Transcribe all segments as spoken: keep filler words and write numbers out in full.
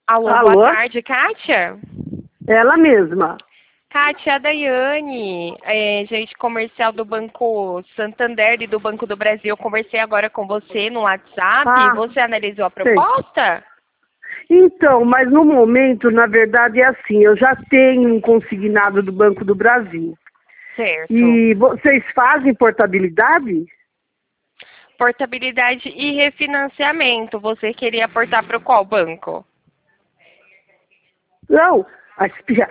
Alô, boa Alô? tarde, Kátia? Ela mesma. Kátia, a Daiane, é, gente comercial do Banco Santander e do Banco do Brasil. Eu conversei agora com você no WhatsApp. Ah, Você analisou a sei. proposta? Então, mas no momento, na verdade, é assim, eu já tenho um consignado do Banco do Brasil. Certo. E vocês fazem portabilidade? Portabilidade e refinanciamento. Você queria aportar para qual banco? Não. Aspira...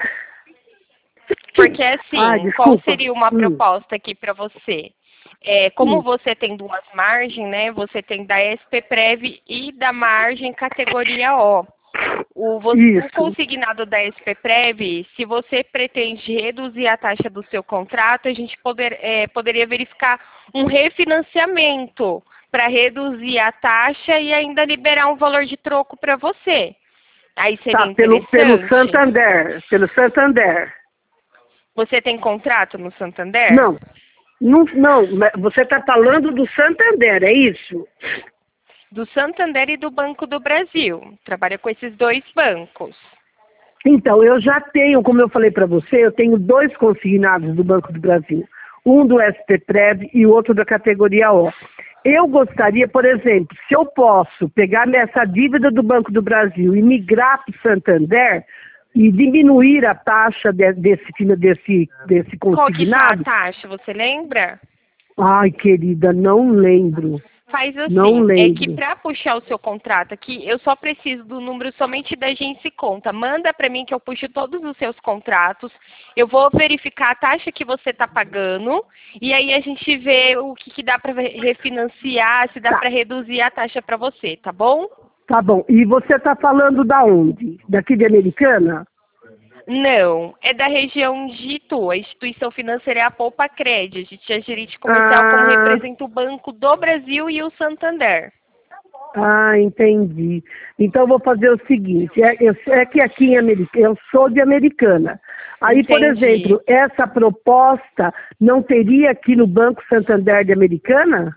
Porque Ai, assim, qual desculpa. seria uma Hum, proposta aqui para você? É, como hum. você tem duas margens, né? Você tem da SPPrev e da margem categoria O. O, vo- o Isso. consignado da SPPrev, se você pretende reduzir a taxa do seu contrato, a gente poder, é, poderia verificar um refinanciamento para reduzir a taxa e ainda liberar um valor de troco para você. Aí seria Tá, pelo, pelo interessante. Santander. Pelo Santander. Você tem contrato no Santander? Não. Não, não, mas você está falando do Santander, é isso? Do Santander e do Banco do Brasil. Trabalha com esses dois bancos. Então, eu já tenho, como eu falei para você, eu tenho dois consignados do Banco do Brasil. Um do SPPrev e outro da categoria O. Eu gostaria, por exemplo, se eu posso pegar essa dívida do Banco do Brasil e migrar para o Santander e diminuir a taxa de- desse, desse, desse Qual que tá a consignado. taxa, você lembra? Ai, querida, não lembro. Faz Não assim, é que lembro. para puxar o seu contrato aqui, eu só preciso do número somente da agência e conta. Manda para mim que eu puxo todos os seus contratos. Eu vou verificar a taxa que você está pagando e aí a gente vê o que, que dá para refinanciar, se dá Tá, para reduzir a taxa para você, tá bom? tá bom. E você está falando da onde? Daqui de Americana? Não, é da região de Itu. A instituição financeira é a Poupa Cred. A gente é gerente comercial como Ah, representa o Banco do Brasil e o Santander. ah, entendi. Então eu vou fazer o seguinte, é, eu- é que aqui em Americana, eu sou de Americana. Aí, por Entendi. exemplo, essa proposta não teria aqui no Banco Santander de Americana?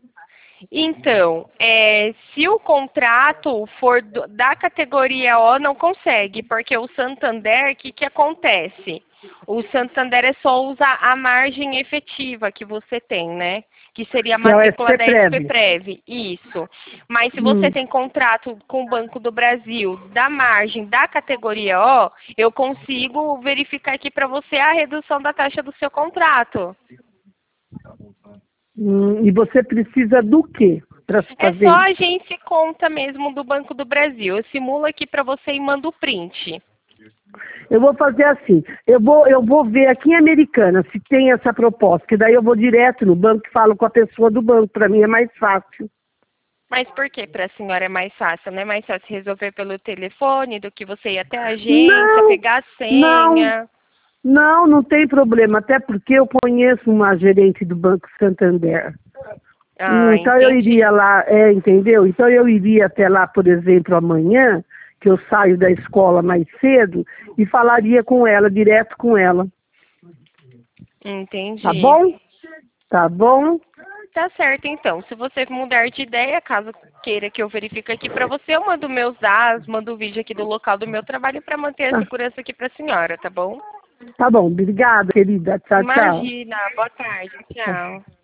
Então, é, se o contrato for do- da categoria O, não consegue, porque o Santander, o que, que acontece? O Santander é só usar a margem efetiva que você tem, né? Que seria a Que é o matrícula da SPPrev. SPPrev, isso. Mas se você Hum. tem contrato com o Banco do Brasil da margem da categoria O, eu consigo verificar aqui para você a redução da taxa do seu contrato. Hum, e você precisa do quê para É fazer só a isso? agência e conta mesmo do Banco do Brasil. Eu simulo aqui para você e mando o print. Eu vou fazer assim, eu vou, eu vou ver aqui em Americana se tem essa proposta, que daí eu vou direto no banco e falo com a pessoa do banco, para mim é mais fácil. Mas por que para a senhora é mais fácil? Não é mais fácil resolver pelo telefone do que você ir até a agência, Não, pegar a não, senha? não, não tem problema, até porque eu conheço uma gerente do Banco Santander. Hum, Ah, Então eu entendi. iria lá, é, entendeu? Então eu iria até lá, por exemplo, amanhã, que eu saio da escola mais cedo, e falaria com ela, direto com ela. Tá Entendi. bom? Tá bom? Tá certo, então. Se você mudar de ideia, caso queira que eu verifique aqui para você, eu mando meus dados, mando o vídeo aqui do local do meu trabalho para manter a Tá, segurança aqui para a senhora, tá bom? tá bom, obrigada, querida. Tchau, tchau. Imagina. Boa tarde. Tchau. Tchau.